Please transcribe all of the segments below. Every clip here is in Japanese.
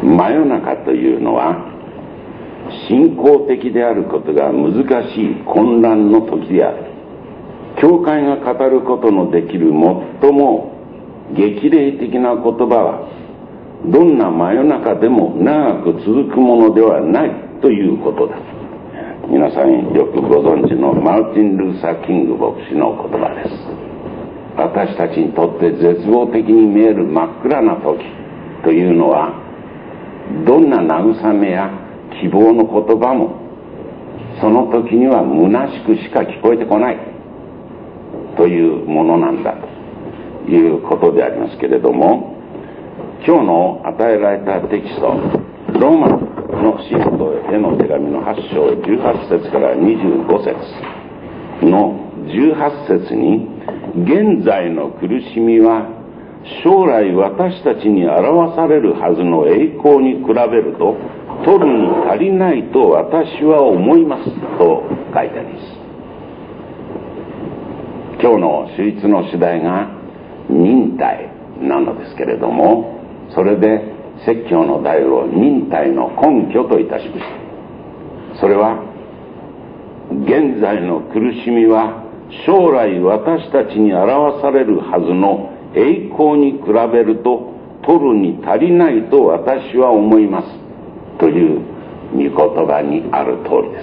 真夜中というのは信仰的であることが難しい混乱の時である。教会が語ることのできる最も激励的な言葉は、どんな真夜中でも長く続くものではないということだ。皆さんよくご存知のマーティン・ルーサー・キング牧師の言葉です。私たちにとって絶望的に見える真っ暗な時というのは、どんな慰めや希望の言葉もその時には虚しくしか聞こえてこないというものなんだということでありますけれども、今日の与えられたテキスト、ローマの信徒への手紙の8章18節から25節の18節に、現在の苦しみは将来私たちに表されるはずの栄光に比べると取るに足りないと私は思いますと書いてあります。今日の主日の主題が忍耐なのですけれども、それで説教の題を忍耐の根拠といたしました。それは、現在の苦しみは将来私たちに表されるはずの栄光に比べると取るに足りないと私は思いますという御言葉にある通りです。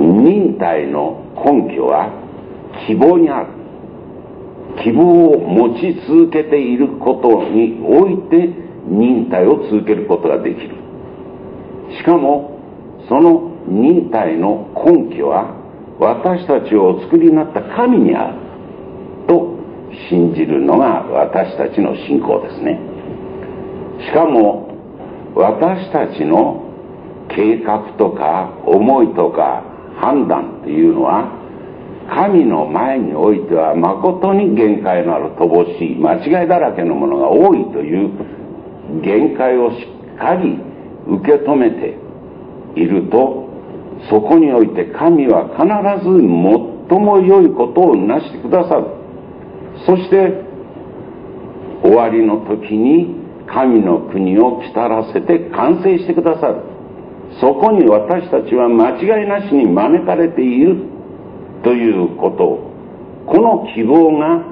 忍耐の根拠は希望にある。希望を持ち続けていることにおいて忍耐を続けることができる。しかもその忍耐の根拠は私たちをお作りになった神にあると信じるのが私たちの信仰ですね。しかも私たちの計画とか思いとか判断というのは、神の前においては誠に限界のある乏しい間違いだらけのものが多いという限界をしっかり受け止めていると、そこにおいて神は必ず最も良いことをなしてくださる。そして終わりの時に神の国を来たらせて完成してくださる。そこに私たちは間違いなしに招かれているということ、この希望が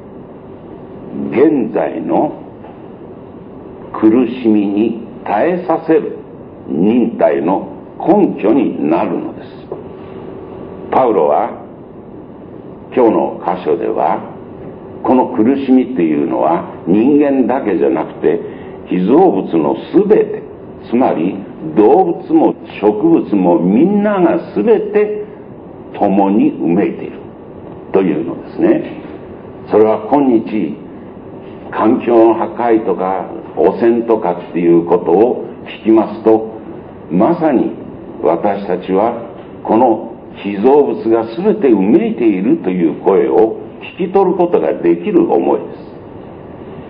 現在の苦しみに耐えさせる忍耐の根拠になるのです。パウロは今日の箇所では、この苦しみというのは人間だけじゃなくて被造物のすべて、つまり動物も植物もみんながすべて共にうめいているというのですね。それは今日環境の破壊とか汚染とかっていうことを聞きますと、まさに私たちはこの被造物が全てうめいているという声を聞き取ることができる思いです。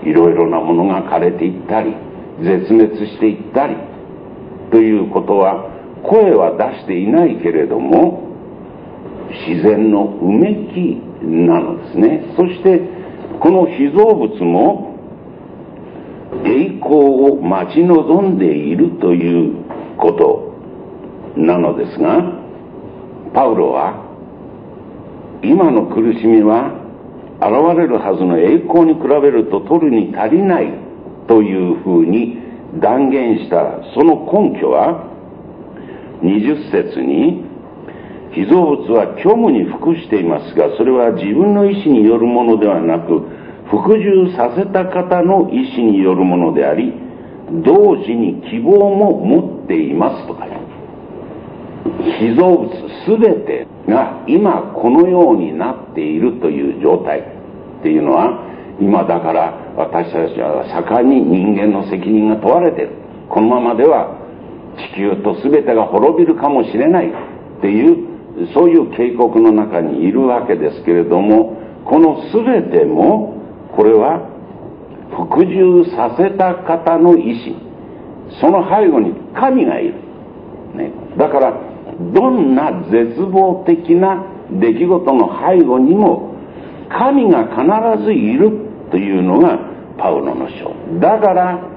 いろいろなものが枯れていったり絶滅していったりということは、声は出していないけれども自然のうめきなのですね。そしてこの被造物も栄光を待ち望んでいるということなのですが、パウロは今の苦しみは現れるはずの栄光に比べると取るに足りないというふうに断言したその根拠は、20節に、被造物は虚無に服していますが、それは自分の意志によるものではなく服従させた方の意志によるものであり、同時に希望も持っていますとか言う。被造物すべてが今このようになっているという状態っていうのは、今だから私たちは盛んに人間の責任が問われている。このままでは地球とすべてが滅びるかもしれないっていう、そういう警告の中にいるわけですけれども、このすべてもこれは服従させた方の意志、その背後に神がいる、ね、だからどんな絶望的な出来事の背後にも神が必ずいるというのがパウロの書だから、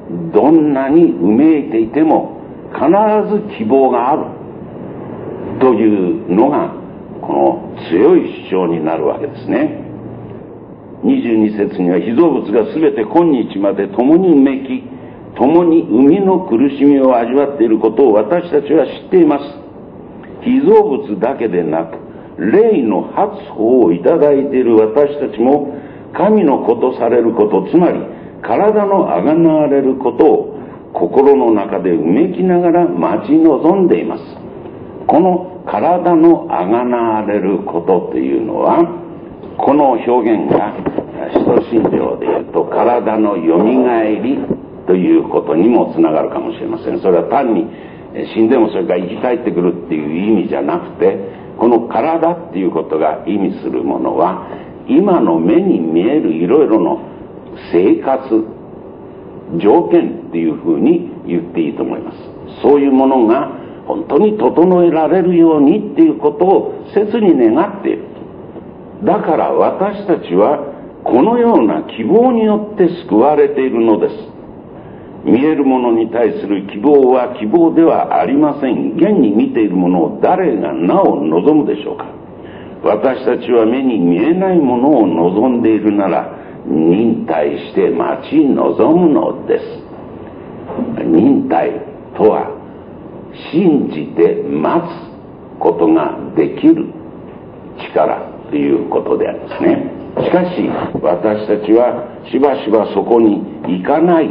どんなにうめいていても必ず希望があるというのがこの強い主張になるわけですね。22節には、被造物がすべて今日まで共にうめき共に生みの苦しみを味わっていることを私たちは知っています。被造物だけでなく霊の発歩をいただいている私たちも神の子とされること、つまり体のあがなわれることを心の中でうめきながら待ち望んでいます。この体のあがなわれることというのは、この表現が使徒信条でいうと体のよみがえりということにもつながるかもしれません。それは単に死んでもそれから生き返ってくるっていう意味じゃなくて、この体っていうことが意味するものは今の目に見えるいろいろの生活条件っていうふうに言っていいと思います。そういうものが本当に整えられるようにっていうことを切に願っている。だから私たちはこのような希望によって救われているのです。見えるものに対する希望は希望ではありません。現に見ているものを誰がなお望むでしょうか。私たちは目に見えないものを望んでいるなら忍耐して待ち望むのです。忍耐とは信じて待つことができる力ということでありますね。しかし私たちはしばしばそこに行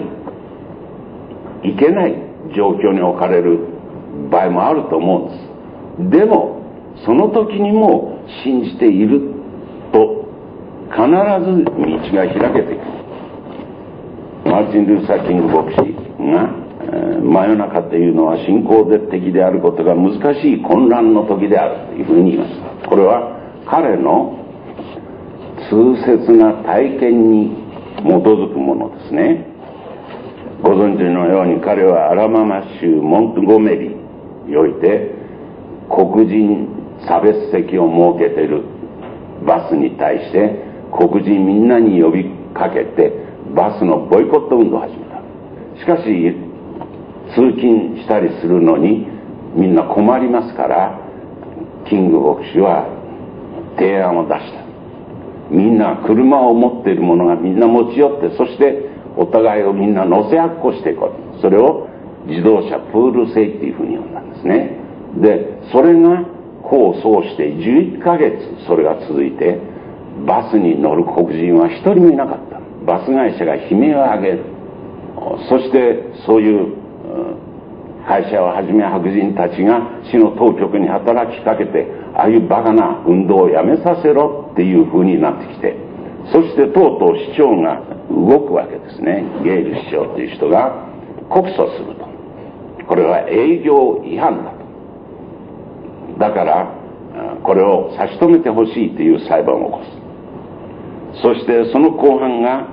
けない状況に置かれる場合もあると思うんです。でもその時にも信じていると必ず道が開けていく。マーチン・ルーサー・キング牧師が真夜中というのは信仰的であることが難しい混乱の時であるというふうに言いました。これは彼の痛切な体験に基づくものですね。ご存知のように彼はアラバマ州モントゴメリにおいて黒人差別席を設けているバスに対して黒人みんなに呼びかけてバスのボイコット運動を始めた。しかし通勤したりするのにみんな困りますから、キング牧師は提案を出した。みんな車を持っている者がみんな持ち寄って、そしてお互いをみんな乗せ合っこしていこう。それを自動車プール制っていうふうに呼んだんですね。でそれが功を奏して11ヶ月それが続いて、バスに乗る黒人は一人もいなかった。バス会社が悲鳴を上げる。そしてそういう会社をはじめ白人たちが市の当局に働きかけて、ああいうバカな運動をやめさせろっていう風になってきて、そしてとうとう市長が動くわけですね。ゲイル市長という人が告訴すると。これは営業違反だと。だからこれを差し止めてほしいという裁判を起こす。そしてその公判が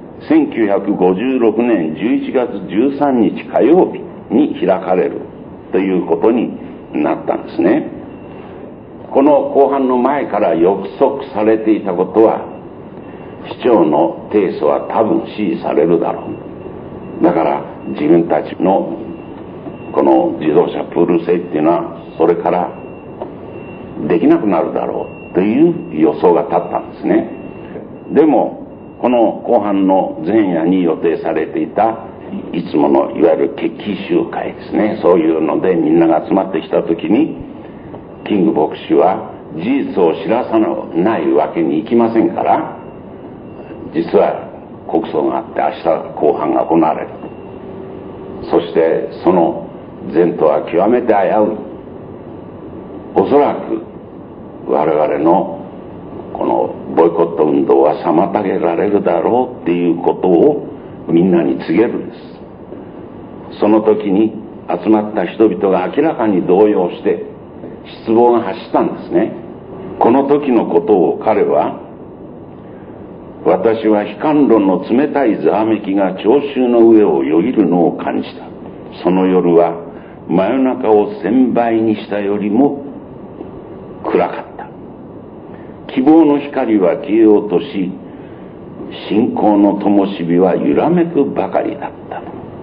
1956年11月13日火曜日に開かれるということになったんですね。この公判の前から予測されていたことは、市長の提訴は多分支持されるだろう。だから自分たちのこの自動車プール制っていうのはそれからできなくなるだろうという予想が立ったんですね。でもこの公判の前夜に予定されていたいつものいわゆる決起集会ですね、そういうのでみんなが集まってきた時に、キング牧師は事実を知らさないわけにいきませんから、実は告訴があって明日公判が行われる。そしてその前途は極めて危うい。おそらく我々のこのボイコット運動は妨げられるだろうっていうことをみんなに告げるんです。その時に集まった人々が明らかに動揺して失望が走ったんですね。この時のことを彼は、私は悲観論の冷たいざわめきが聴衆の上をよぎるのを感じた。その夜は真夜中を1000倍にしたよりも暗かった。希望の光は消えようとし、信仰の灯火は揺らめくばかりだった。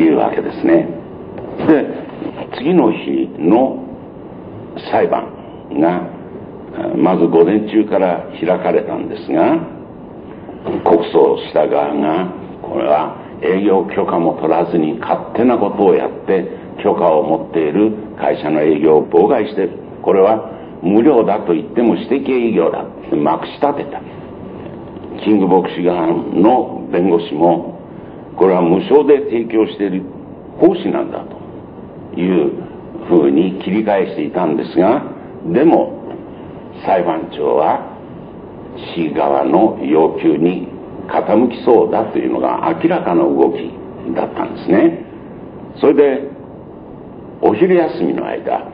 いうわけですね。で、次の日の裁判がまず午前中から開かれたんですが、告訴した側がこれは営業許可も取らずに勝手なことをやって許可を持っている会社の営業を妨害している、これは無料だと言っても私的営業だってまくし立てた。キング牧師側の弁護士もこれは無償で提供している奉仕なんだというふうに切り返していたんですが、でも裁判長は市側の要求に傾きそうだというのが明らかな動きだったんですね。それでお昼休みの間、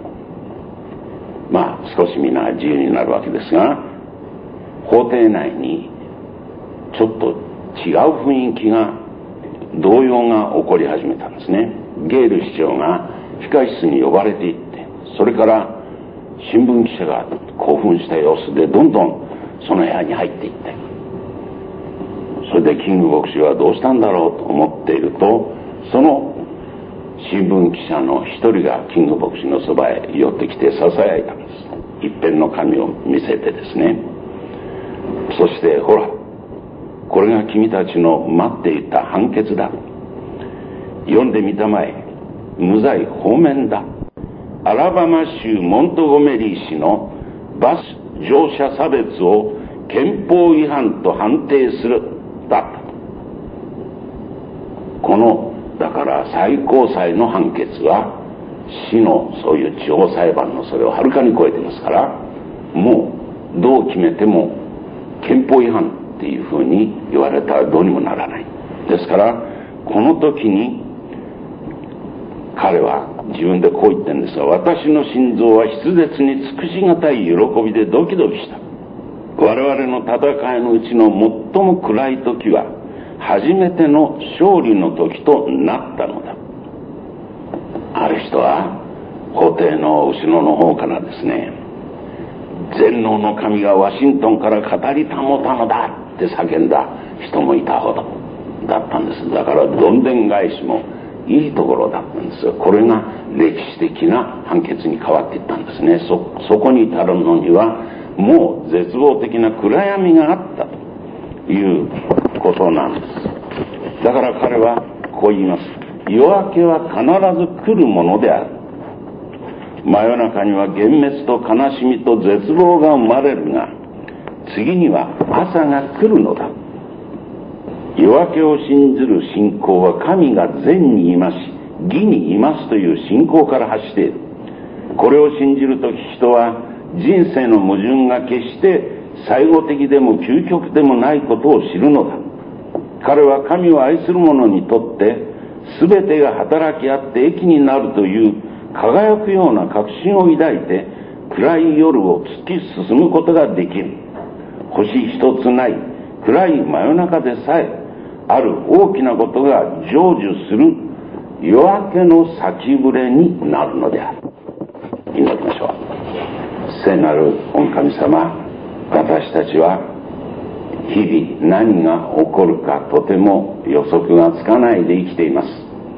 少し皆自由になるわけですが、法廷内にちょっと違う雰囲気が、動揺が起こり始めたんですね。ゲール市長が控室に呼ばれていって、それから新聞記者が興奮した様子でどんどんその部屋に入っていって、それでキング牧師はどうしたんだろうと思っていると、その新聞記者の一人がキング牧師のそばへ寄ってきてささやいたんです。一辺の紙を見せてですね。そして、ほら、これが君たちの待っていた判決だ。読んでみたまえ。無罪放免だ。アラバマ州モントゴメリー市のバス乗車差別を憲法違反と判定するだった。このだから最高裁の判決は市のそういう地方裁判のそれをはるかに超えてますから、もうどう決めても憲法違反っていうふうに言われたらどうにもならない。ですからこの時に彼は自分でこう言ってるんですが、私の心臓は筆舌に尽くしがたい喜びでドキドキした。我々の戦いのうちの最も暗い時は初めての勝利の時となったのだ。ある人は法廷の後ろの方からですね、全能の神がワシントンから語りたもたのだって叫んだ人もいたほどだったんです。だからどんでん返しもいいところだったんですが、これが歴史的な判決に変わっていったんですね。そこに至るのにはもう絶望的な暗闇があったということなんです。だから彼はこう言います。夜明けは必ず来るものである。真夜中には幻滅と悲しみと絶望が生まれるが、次には朝が来るのだ。夜明けを信ずる信仰は神が善にいまし義にいますという信仰から発している。これを信じるとき人は人生の矛盾が決して最後的でも究極でもないことを知るのだ。彼は神を愛する者にとって全てが働き合って益になるという輝くような確信を抱いて暗い夜を突き進むことができる。星一つない暗い真夜中でさえある大きなことが成就する夜明けの先触れになるのである。祈りましょう。聖なる御神様、私たちは日々何が起こるかとても予測がつかないで生きています。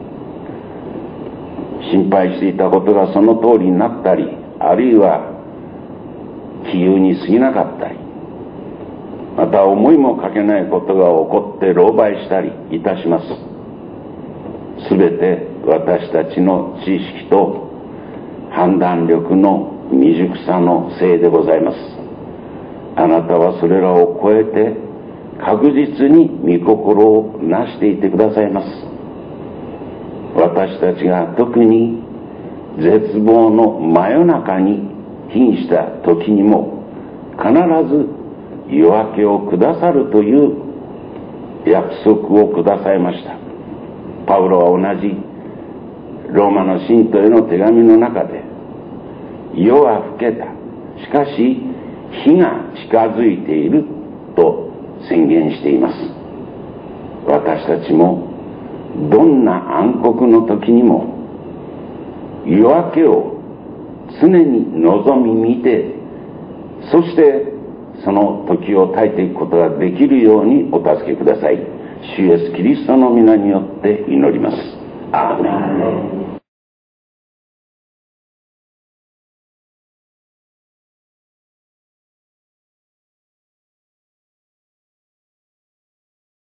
心配していたことがその通りになったり、あるいは杞憂に過ぎなかったり、また思いもかけないことが起こって狼狽したりいたします。すべて私たちの知識と判断力の未熟さのせいでございます。あなたはそれらを超えて確実に御心をなしていてくださいます。私たちが特に絶望の真夜中に瀕した時にも必ず夜明けをくださるという約束をくださいました。パウロは同じローマの信徒への手紙の中で、夜は更けた、しかし日が近づいていると宣言しています。私たちもどんな暗黒の時にも夜明けを常に望み見て、そしてその時を耐えていくことができるようにお助けください。主イエスキリストの皆によって祈ります。 アーメン。